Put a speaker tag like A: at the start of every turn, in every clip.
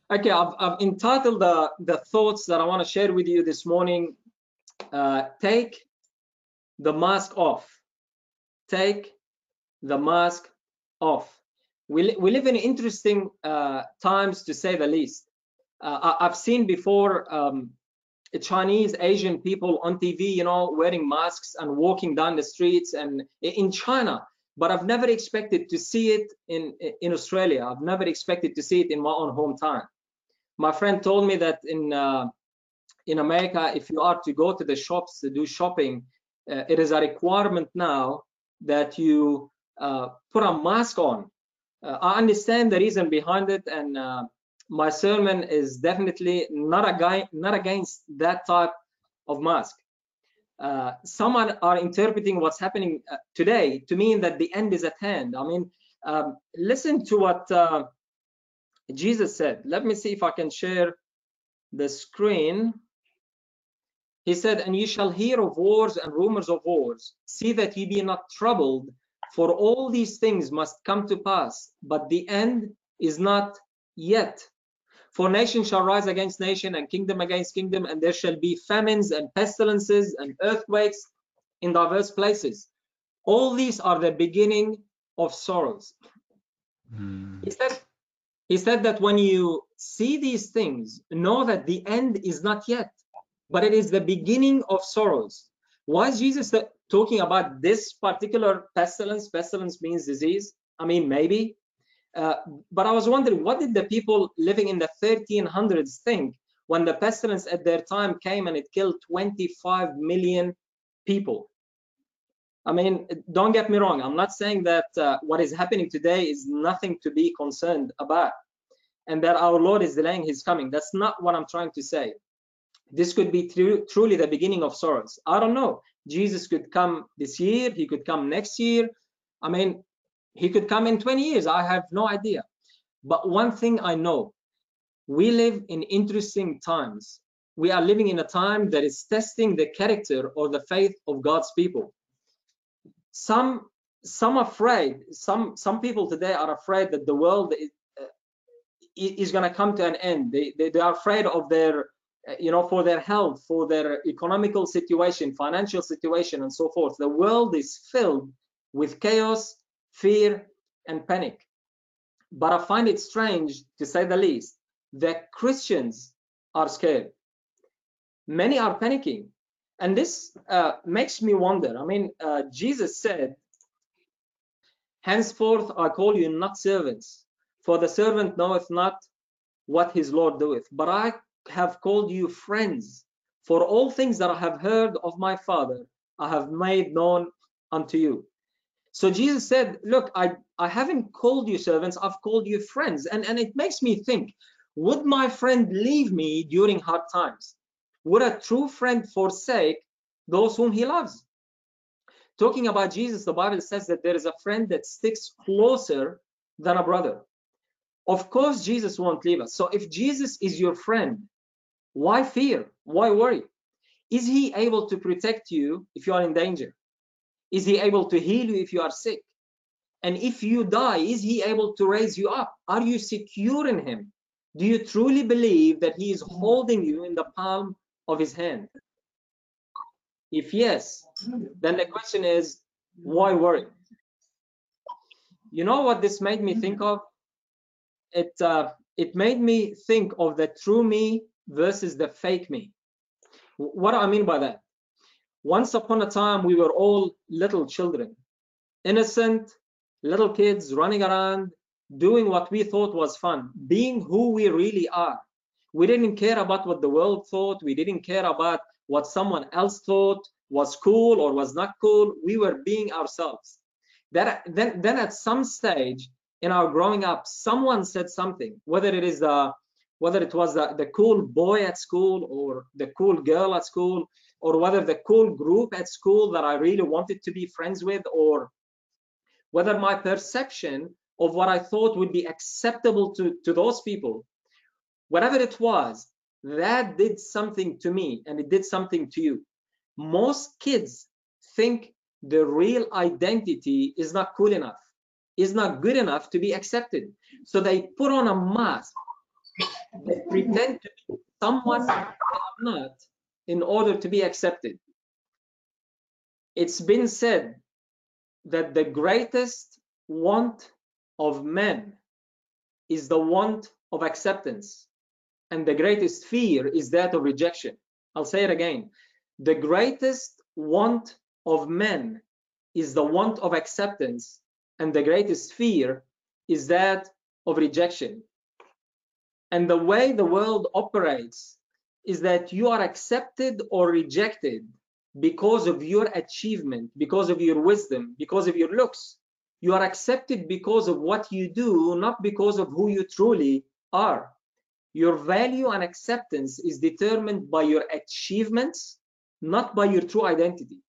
A: Okay, I've entitled the thoughts that I want to share with you this morning, take the mask off. Take the mask off. We live in interesting times, to say the least. I've seen before Chinese, Asian people on TV, you know, wearing masks and walking down the streets and in China, but I've never expected to see it in Australia. I've never expected to see it in my own hometown. My friend told me that in America, if you are to go to the shops to do shopping, it is a requirement now that you put a mask on. I understand the reason behind it, and my sermon is definitely not against that type of mask. Some are interpreting what's happening today to mean that the end is at hand. I mean, listen to what Jesus said. Let me see if I can share the screen. He said, "And you shall hear of wars and rumors of wars. See that ye be not troubled, for all these things must come to pass, but the end is not yet. For nation shall rise against nation, and kingdom against kingdom, and there shall be famines and pestilences and earthquakes in diverse places. All these are the beginning of sorrows." He said that when you see these things, know that the end is not yet, but it is the beginning of sorrows. Why is Jesus talking about this particular pestilence? Pestilence means disease. I mean, maybe. But I was wondering, what did the people living in the 1300s think when the pestilence at their time came and it killed 25 million people? I mean, don't get me wrong. I'm not saying that what is happening today is nothing to be concerned about and that our Lord is delaying his coming. That's not what I'm trying to say. This could be truly the beginning of sorrows. I don't know. Jesus could come this year. He could come next year. I mean, he could come in 20 years. I have no idea. But one thing I know, we live in interesting times. We are living in a time that is testing the character or the faith of God's people. Some people today are afraid that the world is going to come to an end. They are afraid of their, for their health, for their economical situation, financial situation, and so forth. The world is filled with chaos, fear, and panic. But I find it strange, to say the least, that Christians are scared. Many are panicking. And this makes me wonder. I mean, Jesus said, "Henceforth I call you not servants, for the servant knoweth not what his Lord doeth. But I have called you friends, for all things that I have heard of my Father, I have made known unto you." So Jesus said, look, I haven't called you servants, I've called you friends. And it makes me think, would my friend leave me during hard times? Would a true friend forsake those whom he loves? Talking about Jesus, the Bible says that there is a friend that sticks closer than a brother. Of course, Jesus won't leave us. So if Jesus is your friend, why fear? Why worry? Is he able to protect you if you are in danger? Is he able to heal you if you are sick? And if you die, is he able to raise you up? Are you secure in him? Do you truly believe that he is holding you in the palm of his hand? If yes, then the question is, why worry? You know what this made me think of? It made me think of the true me versus the fake me. What do I mean by that? Once upon a time, we were all little children, innocent little kids running around, doing what we thought was fun, being who we really are. We didn't care about what the world thought. We didn't care about what someone else thought was cool or was not cool. We were being ourselves. Then at some stage in our growing up, someone said something, whether it was the cool boy at school or the cool girl at school, or whether the cool group at school that I really wanted to be friends with, or whether my perception of what I thought would be acceptable to those people, whatever it was, that did something to me and it did something to you. Most kids think the real identity is not cool enough, is not good enough to be accepted. So they put on a mask. They pretend to be someone they are not in order to be accepted. It's been said that the greatest want of men is the want of acceptance, and the greatest fear is that of rejection. I'll say it again. The greatest want of men is the want of acceptance, and the greatest fear is that of rejection. And the way the world operates is that you are accepted or rejected because of your achievement, because of your wisdom, because of your looks. You are accepted because of what you do, not because of who you truly are. Your value and acceptance is determined by your achievements, not by your true identity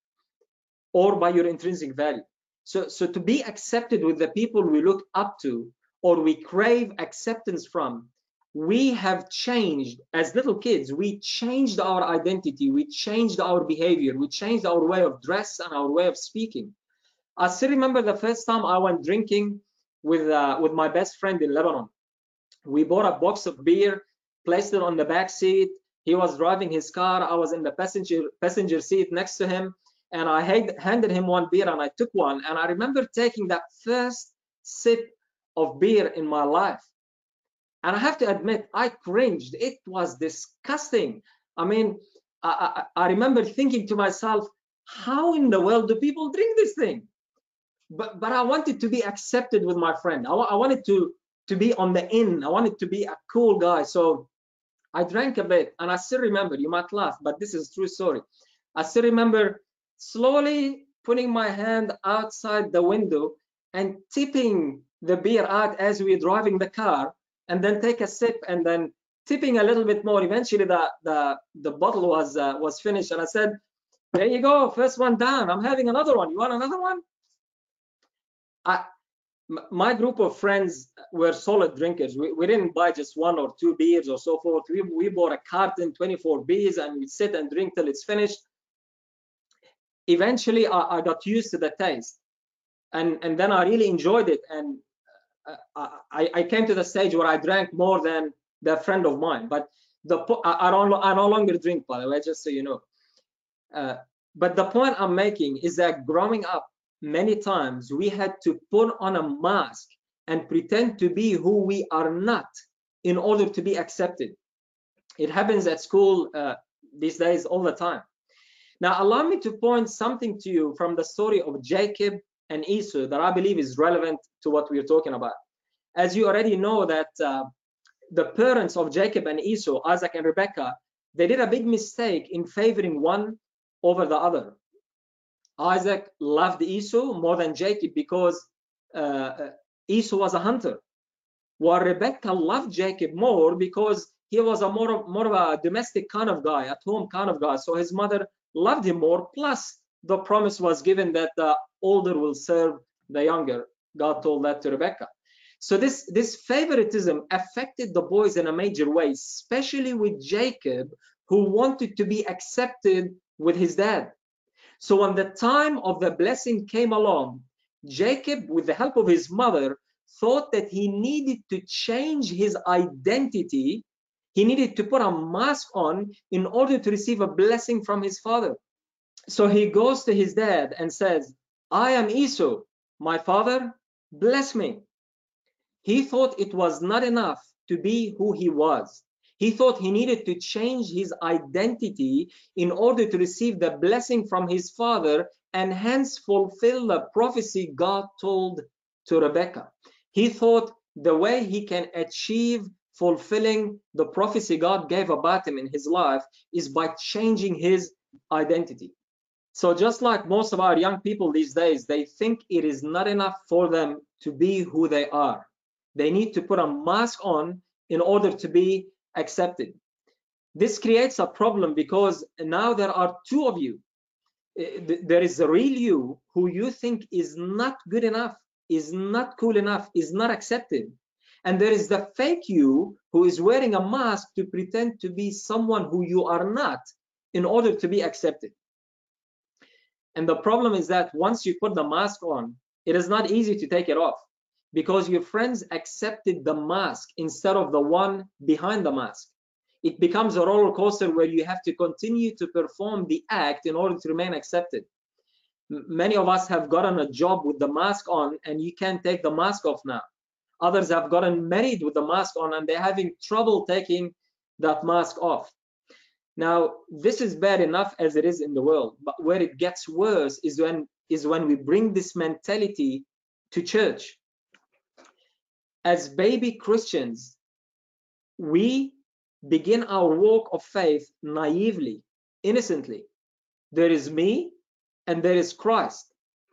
A: or by your intrinsic value. So to be accepted with the people we look up to or we crave acceptance from, we have changed. As little kids, we changed our identity, we changed our behavior, we changed our way of dress and our way of speaking. I still remember the first time I went drinking with my best friend in Lebanon. We bought a box of beer, placed it on the back seat. He was driving his car. I was in the passenger seat next to him, and I handed him one beer, and I took one. And I remember taking that first sip of beer in my life. And I have to admit, I cringed. It was disgusting. I mean, I remember thinking to myself, how in the world do people drink this thing? But I wanted to be accepted with my friend. I wanted to be on the in. I wanted to be a cool guy. So I drank a bit, and I still remember, you might laugh, but this is a true story. I still remember slowly putting my hand outside the window and tipping the beer out as we were driving the car, and then take a sip and then tipping a little bit more. Eventually the bottle was finished, and I said, there you go, first one down. I'm having another one. You want another one? My group of friends were solid drinkers. We didn't buy just one or two beers or so forth. We bought a carton, 24 beers, and we sit and drink till it's finished. Eventually, I got used to the taste, and then I really enjoyed it. And I came to the stage where I drank more than the friend of mine. But I no longer drink, by the way, just so you know. But the point I'm making is that growing up, many times we had to put on a mask and pretend to be who we are not in order to be accepted. It happens at school these days all the time. Now, allow me to point something to you from the story of Jacob and Esau that I believe is relevant to what we're talking about. As you already know that the parents of Jacob and Esau, Isaac and Rebekah, they did a big mistake in favoring one over the other. Isaac loved Esau more than Jacob because Esau was a hunter, while Rebekah loved Jacob more because he was a more of a domestic kind of guy, at home kind of guy. So his mother loved him more. Plus, the promise was given that the older will serve the younger. God told that to Rebekah. So this favoritism affected the boys in a major way, especially with Jacob, who wanted to be accepted with his dad. So when the time of the blessing came along, Jacob, with the help of his mother, thought that he needed to change his identity. He needed to put a mask on in order to receive a blessing from his father. So he goes to his dad and says, I am Esau, my father, bless me. He thought it was not enough to be who he was. He thought he needed to change his identity in order to receive the blessing from his father and hence fulfill the prophecy God told to Rebekah. He thought the way he can achieve fulfilling the prophecy God gave about him in his life is by changing his identity. So just like most of our young people these days, they think it is not enough for them to be who they are. They need to put a mask on in order to be accepted. This creates a problem because now there are two of you. There is the real you who you think is not good enough, is not cool enough, is not accepted. And there is the fake you who is wearing a mask to pretend to be someone who you are not in order to be accepted. And the problem is that once you put the mask on, it is not easy to take it off. because your friends accepted the mask instead of the one behind the mask. It becomes a roller coaster where you have to continue to perform the act in order to remain accepted. Many of us have gotten a job with the mask on and you can't take the mask off now. Others have gotten married with the mask on and they're having trouble taking that mask off. Now, this is bad enough as it is in the world, but where it gets worse is when we bring this mentality to church. As baby Christians, we begin our walk of faith naively, innocently. There is me and there is Christ.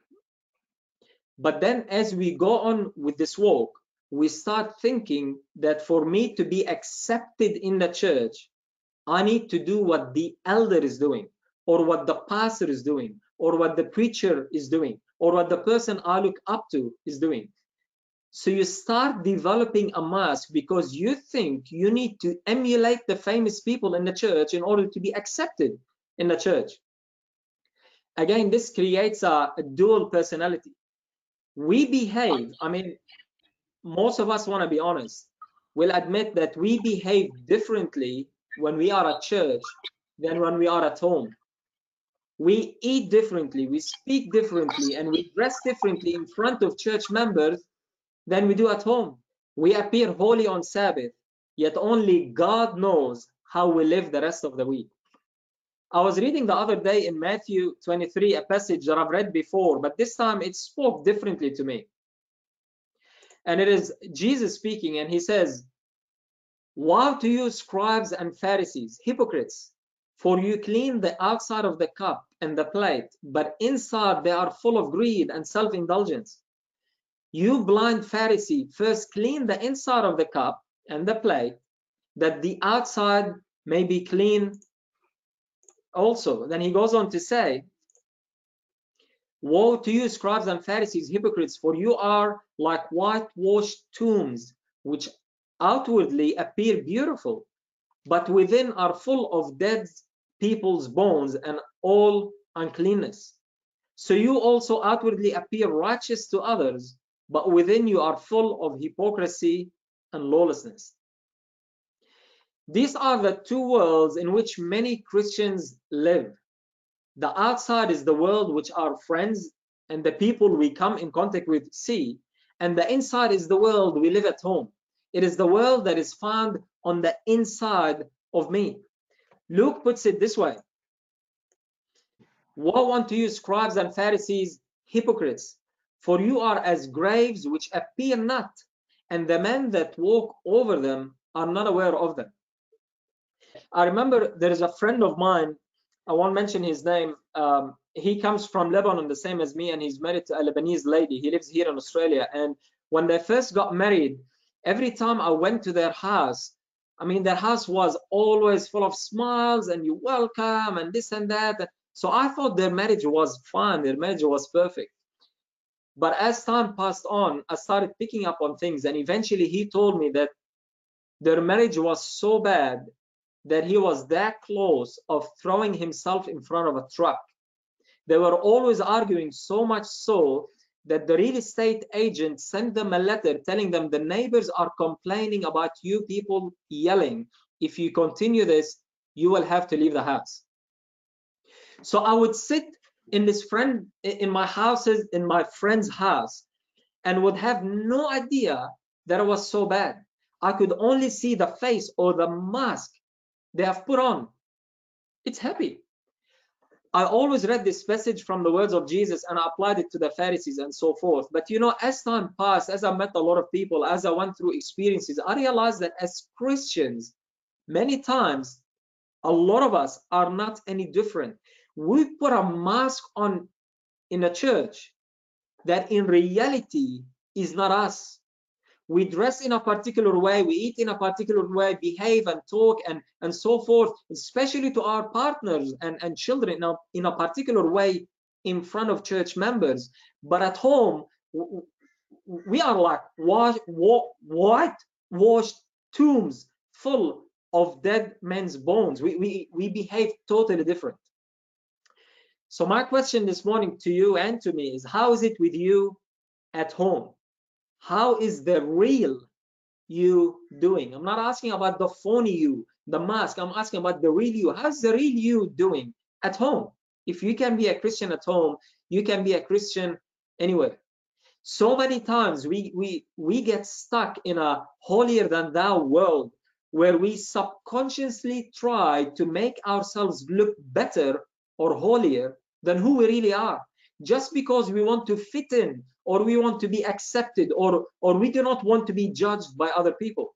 A: But then as we go on with this walk, we start thinking that for me to be accepted in the church, I need to do what the elder is doing, or what the pastor is doing, or what the preacher is doing, or what the person I look up to is doing. So you start developing a mask because you think you need to emulate the famous people in the church in order to be accepted in the church. Again, this creates a dual personality. We behave, I mean, most of us want to be honest, will admit that we behave differently when we are at church than when we are at home. We eat differently, we speak differently, and we dress differently in front of church members than we do at home. We appear holy on Sabbath, yet only God knows how we live the rest of the week. I was reading the other day in Matthew 23, a passage that I've read before, but this time it spoke differently to me. And it is Jesus speaking, and he says, "Woe to you, scribes and Pharisees, hypocrites, for you clean the outside of the cup and the plate, but inside they are full of greed and self-indulgence. You blind Pharisee, first clean the inside of the cup and the plate, that the outside may be clean also." Then he goes on to say, "Woe to you, scribes and Pharisees, hypocrites, for you are like whitewashed tombs, which outwardly appear beautiful, but within are full of dead people's bones and all uncleanness. So you also outwardly appear righteous to others, but within you are full of hypocrisy and lawlessness." These are the two worlds in which many Christians live. The outside is the world which our friends and the people we come in contact with see, and the inside is the world we live at home. It is the world that is found on the inside of me. Luke puts it this way: "Woe unto you, scribes and Pharisees, hypocrites, for you are as graves which appear not, and the men that walk over them are not aware of them." I remember there is a friend of mine, I won't mention his name. He comes from Lebanon, the same as me, and he's married to a Lebanese lady. He lives here in Australia. And when they first got married, every time I went to their house, I mean, their house was always full of smiles and you welcome and this and that. So I thought their marriage was fine, their marriage was perfect. But as time passed on, I started picking up on things, and eventually he told me that their marriage was so bad that he was that close of throwing himself in front of a truck. They were always arguing, so much so that the real estate agent sent them a letter telling them, "The neighbors are complaining about you people yelling. If you continue this, you will have to leave the house." So I would sit in my friend's house, and would have no idea that it was so bad. I could only see the face or the mask they have put on. It's happy. I always read this passage from the words of Jesus and I applied it to the Pharisees and so forth. But you know, as time passed, as I met a lot of people, as I went through experiences, I realized that as Christians, many times, a lot of us are not any different. We put a mask on in a church that in reality is not us. We dress in a particular way, we eat in a particular way, behave and talk and so forth, especially to our partners and children in a particular way in front of church members. But at home, we are like whitewashed tombs full of dead men's bones. We behave totally different. So my question this morning to you and to me is, how is it with you at home? How is the real you doing? I'm not asking about the phony you, the mask. I'm asking about the real you. How's the real you doing at home? If you can be a Christian at home, you can be a Christian anywhere. So many times we get stuck in a holier than thou world where we subconsciously try to make ourselves look better or holier than who we really are, just because we want to fit in, or we want to be accepted, or we do not want to be judged by other people.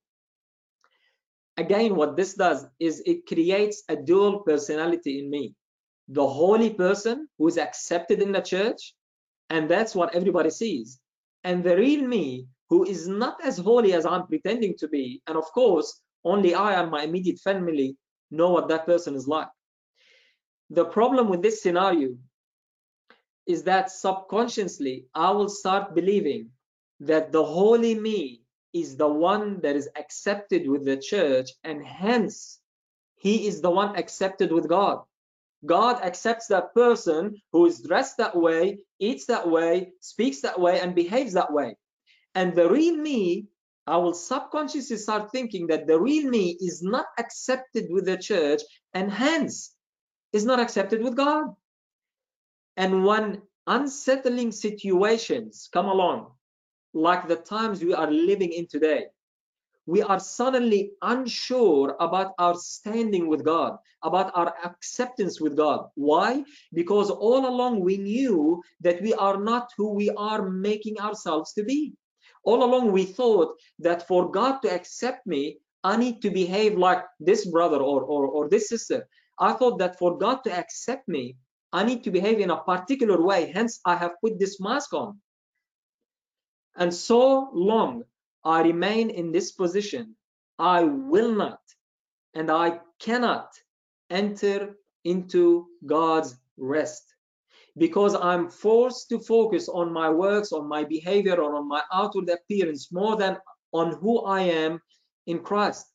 A: Again, what this does is it creates a dual personality in me. The holy person who is accepted in the church, and that's what everybody sees. And the real me, who is not as holy as I'm pretending to be. And of course, only I and my immediate family know what that person is like. The problem with this scenario is that subconsciously, I will start believing that the holy me is the one that is accepted with the church, and hence he is the one accepted with God. God accepts that person who is dressed that way, eats that way, speaks that way, and behaves that way. And the real me, I will subconsciously start thinking that the real me is not accepted with the church, and hence is not accepted with God. And when unsettling situations come along, like the times we are living in today, we are suddenly unsure about our standing with God, about our acceptance with God. Why? Because all along we knew that we are not who we are making ourselves to be. All along we thought that for God to accept me, I need to behave like this brother or this sister. I thought that for God to accept me, I need to behave in a particular way. Hence, I have put this mask on. And so long I remain in this position, I will not and I cannot enter into God's rest, because I'm forced to focus on my works, on my behavior, or on my outward appearance more than on who I am in Christ.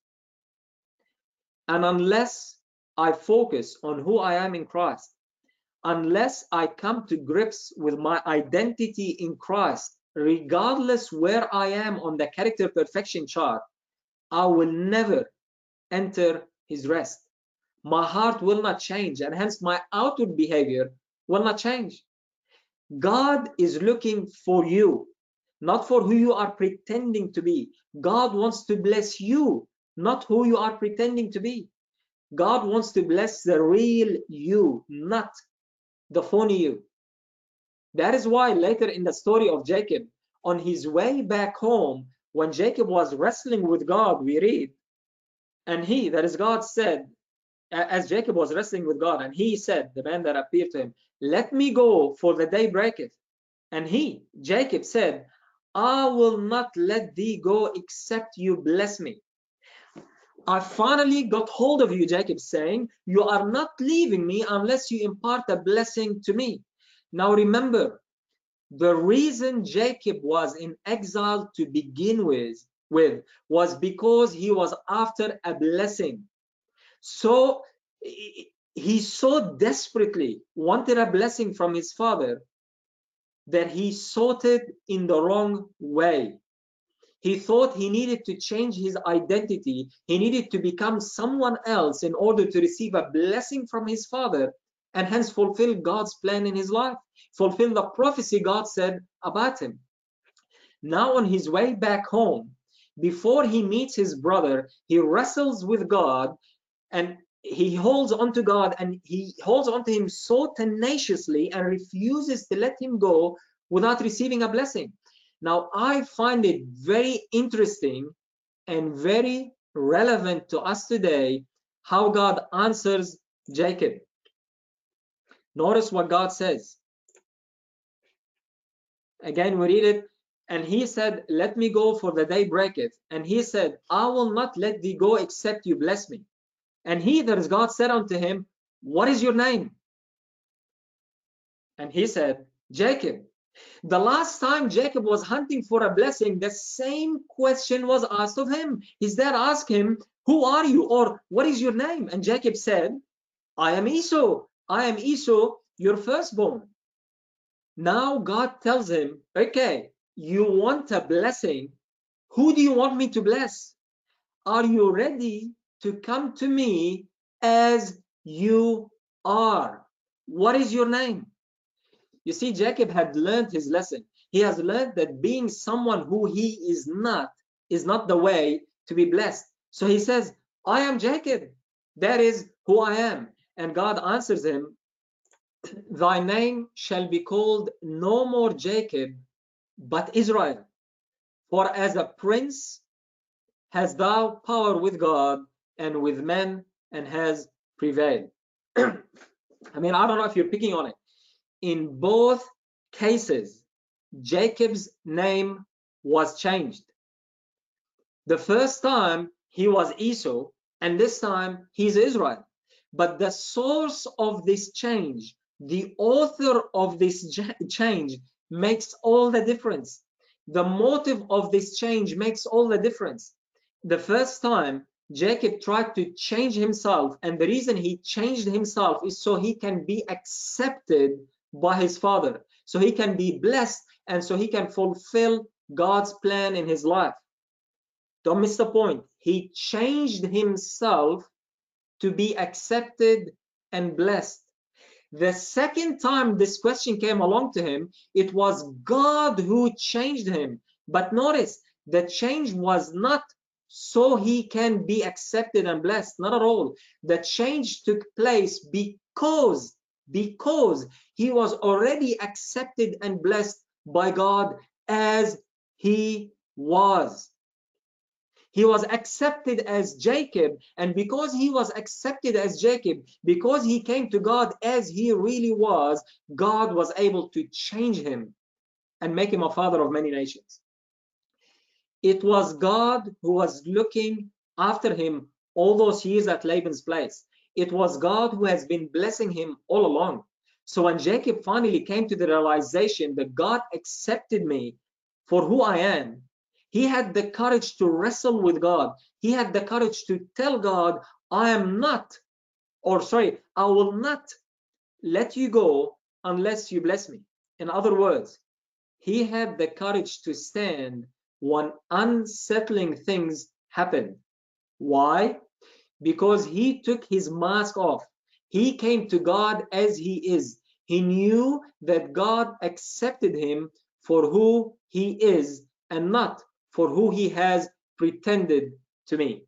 A: And unless I focus on who I am in Christ, unless I come to grips with my identity in Christ, regardless where I am on the character perfection chart, I will never enter his rest. My heart will not change, and hence my outward behavior will not change. God is looking for you, not for who you are pretending to be. God wants to bless you, not who you are pretending to be. God wants to bless the real you, not the phony you. That is why later in the story of Jacob, on his way back home, when Jacob was wrestling with God, we read, and he, that is God, said, as Jacob was wrestling with God, and he said, the man that appeared to him, let me go, for the day breaketh. And he, Jacob, said, I will not let thee go except you bless me. I finally got hold of you, Jacob, saying, you are not leaving me unless you impart a blessing to me. Now remember, the reason Jacob was in exile to begin with was because he was after a blessing. So he so desperately wanted a blessing from his father that he sought it in the wrong way. He thought he needed to change his identity. He needed to become someone else in order to receive a blessing from his father, and hence fulfill God's plan in his life, fulfill the prophecy God said about him. Now on his way back home, before he meets his brother, he wrestles with God, and he holds on to God, and he holds on to him so tenaciously and refuses to let him go without receiving a blessing. Now, I find it very interesting and very relevant to us today how God answers Jacob. Notice what God says. Again, we read it. And he said, let me go, for the day breaketh. And he said, I will not let thee go except you bless me. And he, that is God, said unto him, what is your name? And he said, Jacob. The last time Jacob was hunting for a blessing, the same question was asked of him. His dad asked him, who are you, or what is your name? And Jacob said, I am Esau. I am Esau, your firstborn. Now God tells him, okay, you want a blessing, who do you want me to bless? Are you ready to come to me as you are? What is your name? You see, Jacob had learned his lesson. He has learned that being someone who he is not the way to be blessed. So he says, I am Jacob. That is who I am. And God answers him, thy name shall be called no more Jacob, but Israel. For as a prince hast thou power with God and with men, and has prevailed. I mean, I don't know if you're picking on it. In both cases, Jacob's name was changed. The first time he was Esau, and this time he's Israel. But the source of this change, the author of this change, makes all the difference. The motive of this change makes all the difference. The first time Jacob tried to change himself, and the reason he changed himself is so he can be accepted by his father, so he can be blessed, and so he can fulfill God's plan in his life. Don't miss the point. He changed himself to be accepted and blessed. The second time this question came along to him, it was God who changed him. But notice, the change was not so he can be accepted and blessed, not at all. The change took place because he was already accepted and blessed by God as he was. He was accepted as Jacob, and because he was accepted as Jacob, because he came to God as he really was, God was able to change him and make him a father of many nations. It was God who was looking after him all those years at Laban's place. It was God who has been blessing him all along. So when Jacob finally came to the realization that God accepted me for who I am, he had the courage to wrestle with God. He had the courage to tell God, I will not let you go unless you bless me. In other words, he had the courage to stand when unsettling things happened. Why? Because he took his mask off. He came to God as he is. He knew that God accepted him for who he is and not for who he has pretended to be.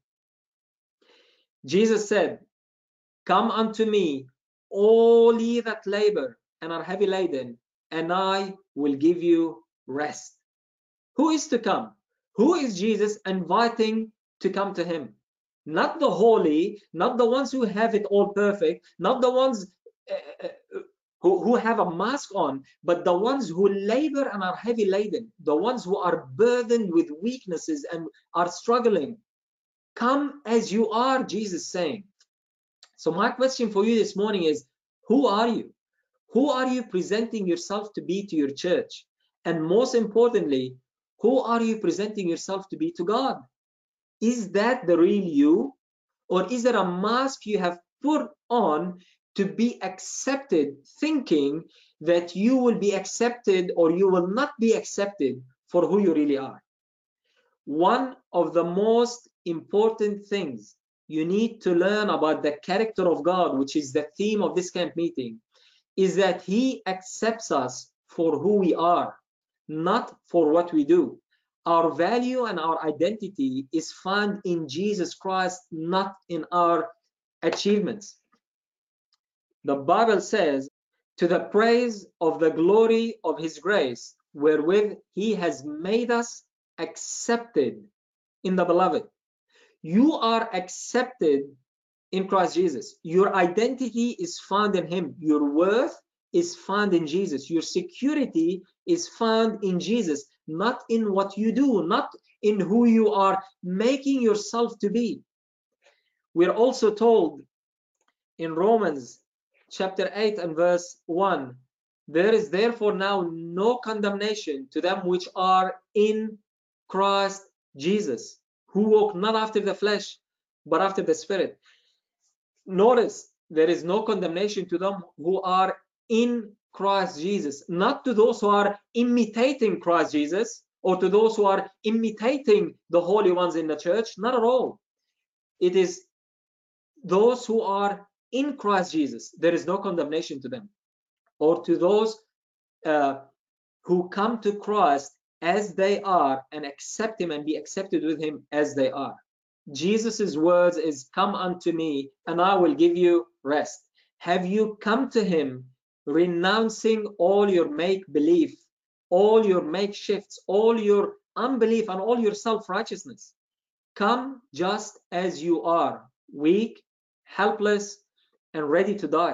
A: Jesus said, come unto me, all ye that labor and are heavy laden, and I will give you rest. Who is to come? Who is Jesus inviting to come to him? Not the holy, not the ones who have it all perfect, not the ones who have a mask on, but the ones who labor and are heavy laden, the ones who are burdened with weaknesses and are struggling. Come as you are, Jesus saying. So my question for you this morning is, who are you? Who are you presenting yourself to be to your church? And most importantly, who are you presenting yourself to be to God? Is that the real you? Or is there a mask you have put on to be accepted, thinking that you will be accepted or you will not be accepted for who you really are? One of the most important things you need to learn about the character of God, which is the theme of this camp meeting, is that he accepts us for who we are, not for what we do. Our value and our identity is found in Jesus Christ, not in our achievements. The Bible says, to the praise of the glory of his grace, wherewith he has made us accepted in the beloved. You are accepted in Christ Jesus. Your identity is found in him. Your worth is found in Jesus. Your security is found in Jesus, not in what you do, not in who you are making yourself to be. We're also told in Romans chapter 8 and verse 1, there is therefore now no condemnation to them which are in Christ Jesus, who walk not after the flesh, but after the Spirit. Notice, there is no condemnation to them who are in Christ Jesus, not to those who are imitating Christ Jesus or to those who are imitating the holy ones in the church. Not at all. It is those who are in Christ Jesus. There is no condemnation to them, or to those who come to Christ as they are and accept him and be accepted with him as they are. Jesus's words is, come unto me and I will give you rest. Have you come to him renouncing all your make-believe, all your makeshifts, all your unbelief and all your self-righteousness? Come just as you are, weak, helpless, and ready to die.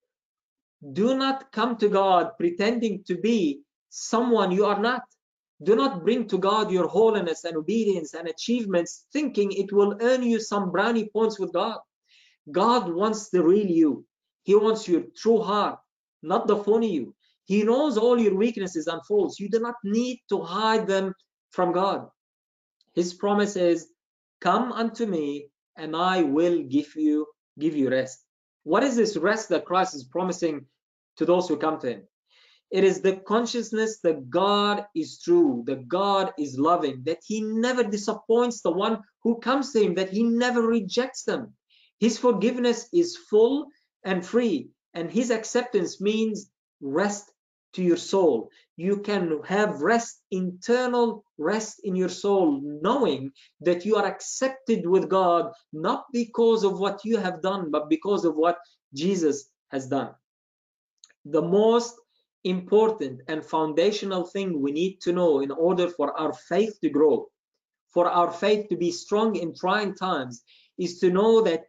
A: Do not come to God pretending to be someone you are not. Do not bring to God your holiness and obedience and achievements thinking it will earn you some brownie points with God. God wants the real you. He wants your true heart, not the phony you. He knows all your weaknesses and faults. You do not need to hide them from God. His promise is, come unto me and I will give you rest. What is this rest that Christ is promising to those who come to him? It is the consciousness that God is true, that God is loving, that he never disappoints the one who comes to him, that he never rejects them. His forgiveness is full and free, and his acceptance means rest to your soul. You can have rest, internal rest in your soul, knowing that you are accepted with God, not because of what you have done, but because of what Jesus has done. The most important and foundational thing we need to know in order for our faith to grow, for our faith to be strong in trying times, is to know that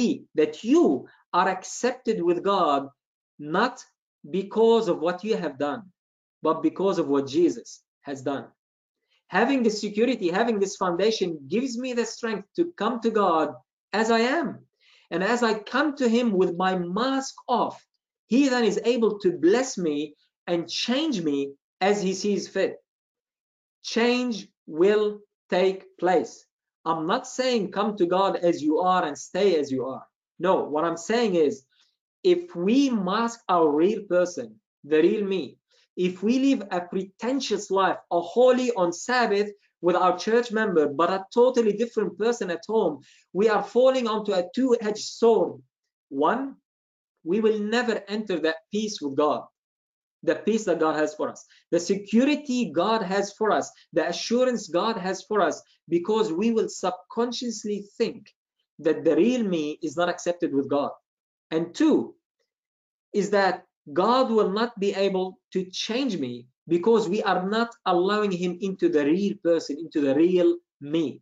A: you are accepted with God, not because of what you have done, but because of what Jesus has done. Having this security, having this foundation gives me the strength to come to God as I am. And as I come to him with my mask off, he then is able to bless me and change me as he sees fit. Change will take place. I'm not saying come to God as you are and stay as you are. No, what I'm saying is, if we mask our real person, the real me, if we live a pretentious life, a holy on Sabbath with our church member, but a totally different person at home, we are falling onto a two-edged sword. One, we will never enter that peace with God, the peace that God has for us, the security God has for us, the assurance God has for us, because we will subconsciously think that the real me is not accepted with God. And two, is that God will not be able to change me because we are not allowing him into the real person, into the real me.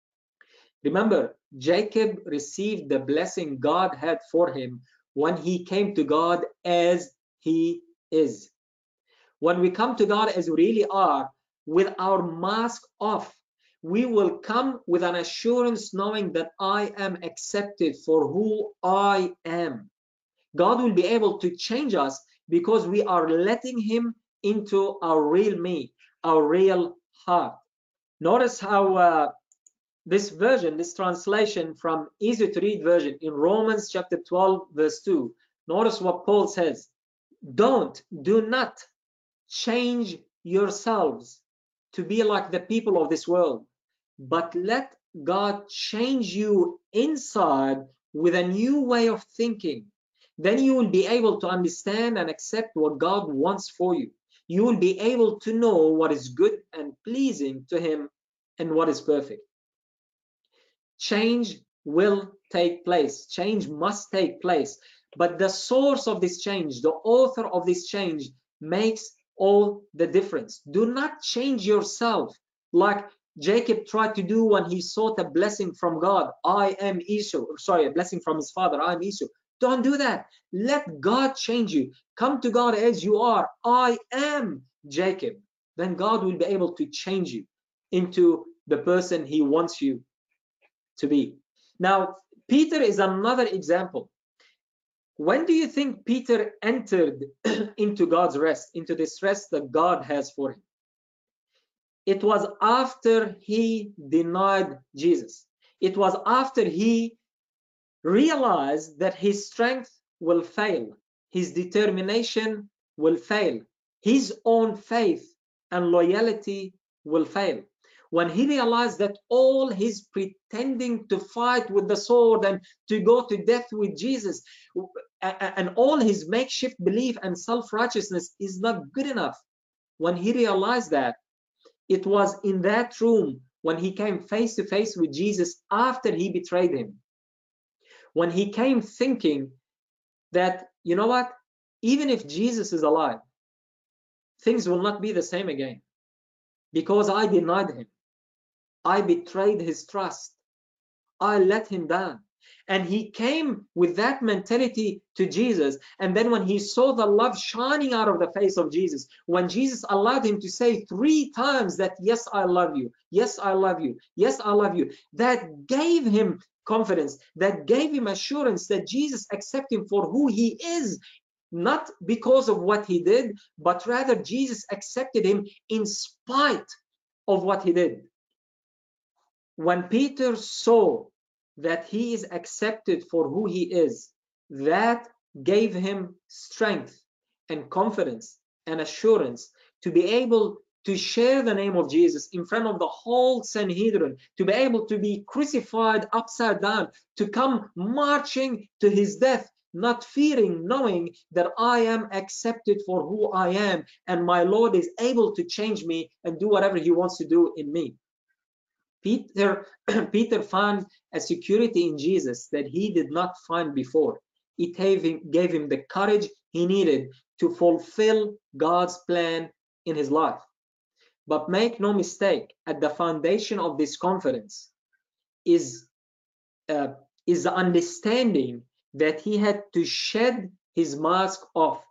A: Remember, Jacob received the blessing God had for him when he came to God as he is. When we come to God as we really are, with our mask off, we will come with an assurance knowing that I am accepted for who I am. God will be able to change us because we are letting him into our real me, our real heart. Notice how this version, this translation from easy to read version in Romans chapter 12 verse 2, notice what Paul says: do not change yourselves to be like the people of this world, but let God change you inside with a new way of thinking. Then you will be able to understand and accept what God wants for you. You will be able to know what is good and pleasing to him and what is perfect. Change will take place. Change must take place. But the source of this change, the author of this change, makes all the difference. Do not change yourself like Jacob tried to do when he sought a blessing from God. I am Esau. Sorry, a blessing from his father. I am Esau. Don't do that. Let God change you. Come to God as you are. I am Jacob. Then God will be able to change you into the person he wants you to be. Now, Peter is another example. When do you think Peter entered into God's rest, into this rest that God has for him? It was after he denied Jesus. It was after he realized that his strength will fail, his determination will fail. His own faith and loyalty will fail. When he realized that all his pretending to fight with the sword and to go to death with Jesus and all his makeshift belief and self-righteousness is not good enough, when he realized that, it was in that room when he came face to face with Jesus after he betrayed him, when he came thinking that, you know what, even if Jesus is alive, things will not be the same again, because I denied him, I betrayed his trust, I let him down. And he came with that mentality to Jesus. And then when he saw the love shining out of the face of Jesus, when Jesus allowed him to say 3 times that, yes, I love you, yes, I love you, yes, I love you, that gave him confidence, that gave him assurance that Jesus accepted him for who he is, not because of what he did, but rather Jesus accepted him in spite of what he did. When Peter saw that he is accepted for who he is, that gave him strength and confidence and assurance to be able to share the name of Jesus in front of the whole Sanhedrin, to be able to be crucified upside down, to come marching to his death, not fearing, knowing that I am accepted for who I am, and my Lord is able to change me and do whatever he wants to do in me. Peter found a security in Jesus that he did not find before. It gave him the courage he needed to fulfill God's plan in his life. But make no mistake, at the foundation of this confidence is the understanding that he had to shed his mask off.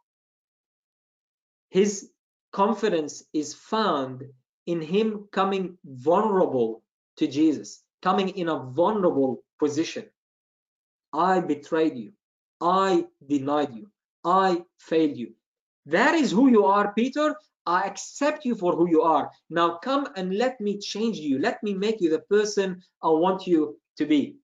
A: His confidence is found in him coming vulnerable to Jesus, coming in a vulnerable position. I betrayed you. I denied you. I failed you. That is who you are, Peter. I accept you for who you are. Now come and let me change you. Let me make you the person I want you to be.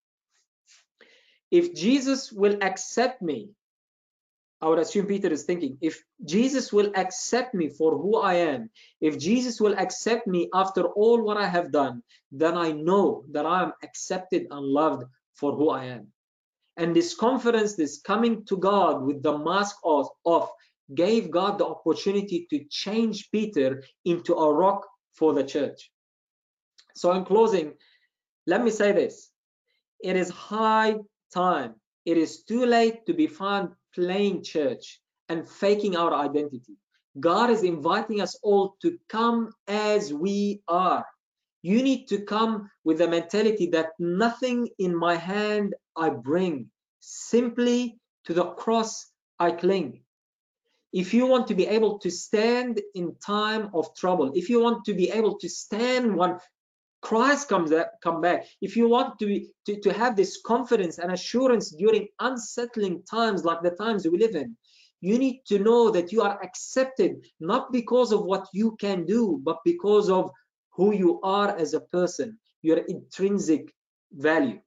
A: If Jesus will accept me, I would assume Peter is thinking, if Jesus will accept me for who I am, if Jesus will accept me after all what I have done, then I know that I am accepted and loved for who I am. And this confidence, this coming to God with the mask off, gave God the opportunity to change Peter into a rock for the church. So in closing, let me say this. It is high time. It is too late to be found playing church and faking our identity. God is inviting us all to come as we are. You need to come with the mentality that nothing in my hand I bring, simply to the cross I cling. If you want to be able to stand in time of trouble, if you want to be able to stand when Christ come back, if you want to have this confidence and assurance during unsettling times like the times we live in, you need to know that you are accepted not because of what you can do, but because of who you are as a person, your intrinsic value.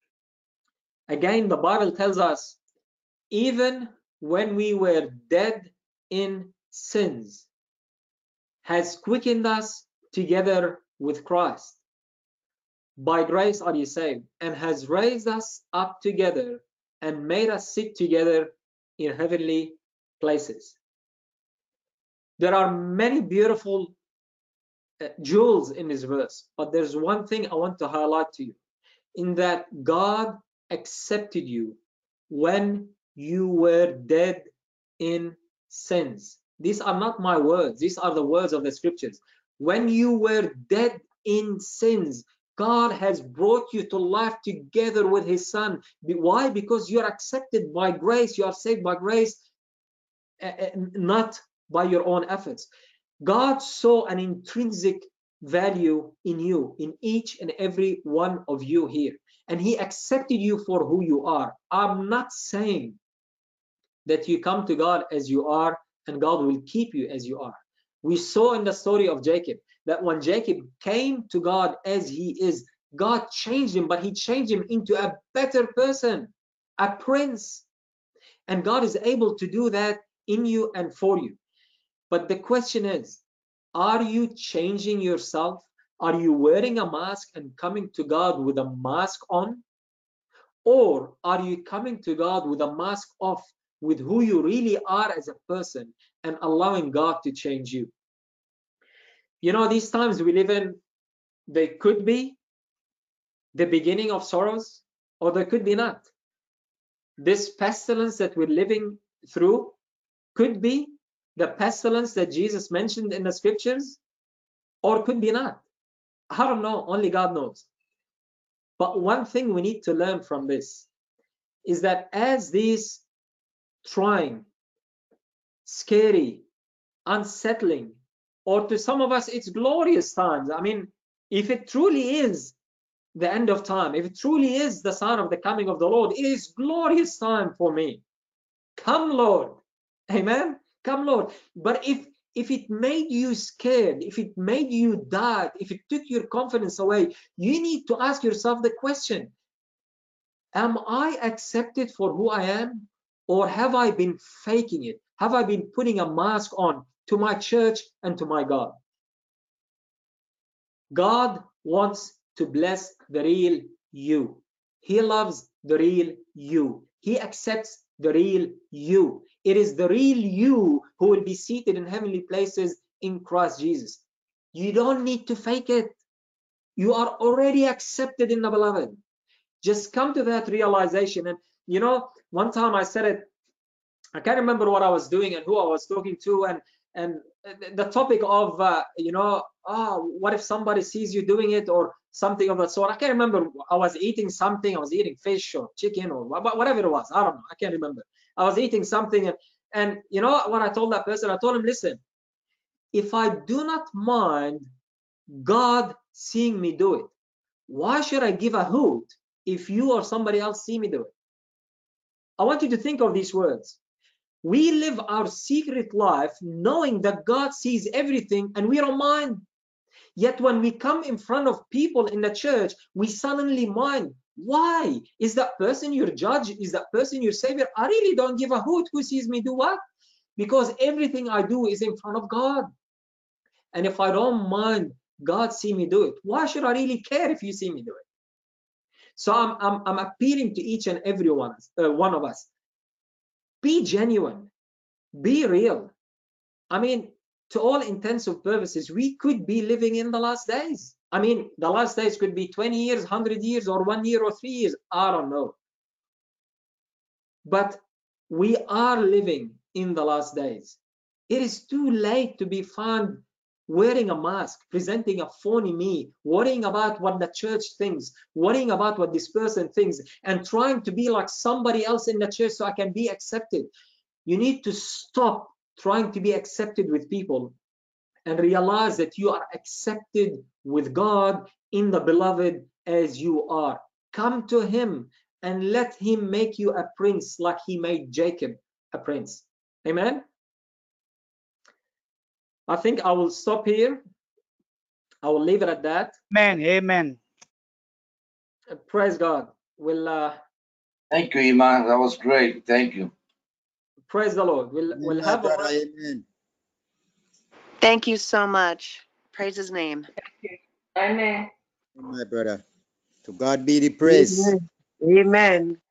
A: Again, the Bible tells us, even when we were dead in sins, has quickened us together with Christ. By grace are you saved, and has raised us up together and made us sit together in heavenly places. There are many beautiful jewels in this verse, but there's one thing I want to highlight to you, in that God accepted you when you were dead in sins. These are not my words, these are the words of the scriptures. When you were dead in sins, God has brought you to life together with his son. Why? Because you are accepted by grace, you are saved by grace, not by your own efforts. God saw an intrinsic value in you, in each and every one of you here, and he accepted you for who you are. I'm not saying that you come to God as you are and God will keep you as you are. We saw in the story of Jacob that when Jacob came to God as he is, God changed him, but he changed him into a better person, a prince. And God is able to do that in you and for you. But the question is, are you changing yourself? Are you wearing a mask and coming to God with a mask on? Or are you coming to God with a mask off, with who you really are as a person, and allowing God to change you? You know, these times we live in, they could be the beginning of sorrows, or they could be not. This pestilence that we're living through could be the pestilence that Jesus mentioned in the scriptures, or could be not. I don't know, only God knows. But one thing we need to learn from this is that as these trying, scary, unsettling, or to some of us it's glorious times. I mean, if it truly is the end of time, if it truly is the sign of the coming of the Lord, it is glorious time for me. Come, Lord. Amen. Come, Lord. But if it made you scared, if it made you doubt, if it took your confidence away, you need to ask yourself the question, am I accepted for who I am? Or have I been faking it? Have I been putting a mask on to my church and to my God? God wants to bless the real you. He loves the real you. He accepts the real you. It is the real you who will be seated in heavenly places in Christ Jesus. You don't need to fake it. You are already accepted in the beloved. Just come to that realization. And you know, one time I said it, I can't remember what I was doing and who I was talking to, and the topic of you know, what if somebody sees you doing it or something of that sort. I can't remember. I was eating something. I was eating fish or chicken or whatever it was. I don't know. I can't remember. I was eating something, and you know what I told that person? I told him, listen, if I do not mind God seeing me do it, why should I give a hoot if you or somebody else see me do it? I want you to think of these words. We live our secret life knowing that God sees everything and we don't mind. Yet when we come in front of people in the church, we suddenly mind. Why? Is that person your judge? Is that person your savior? I really don't give a hoot who sees me do what, because everything I do is in front of God. And if I don't mind God see me do it, why should I really care if you see me do it? So I'm appealing to each and every one of us. Be genuine. Be real. I mean, to all intents and purposes, we could be living in the last days. I mean, the last days could be 20 years, 100 years, or 1 year, or 3 years. I don't know. But we are living in the last days. It is too late to be found wearing a mask, presenting a phony me, worrying about what the church thinks, worrying about what this person thinks, and trying to be like somebody else in the church so I can be accepted. You need to stop trying to be accepted with people and realize that you are accepted with God in the beloved as you are. Come to him and let him make you a prince like he made Jacob a prince. Amen. I think I will stop here. I will leave it at that.
B: Amen. Amen.
A: Praise God. We'll
C: Thank you, Iman. That was great. Thank you.
A: praise the Lord. We'll have
D: brother, amen.
E: Thank you so much. Praise his name.
F: Amen.
D: My brother. To God be the praise.
F: Amen. Amen.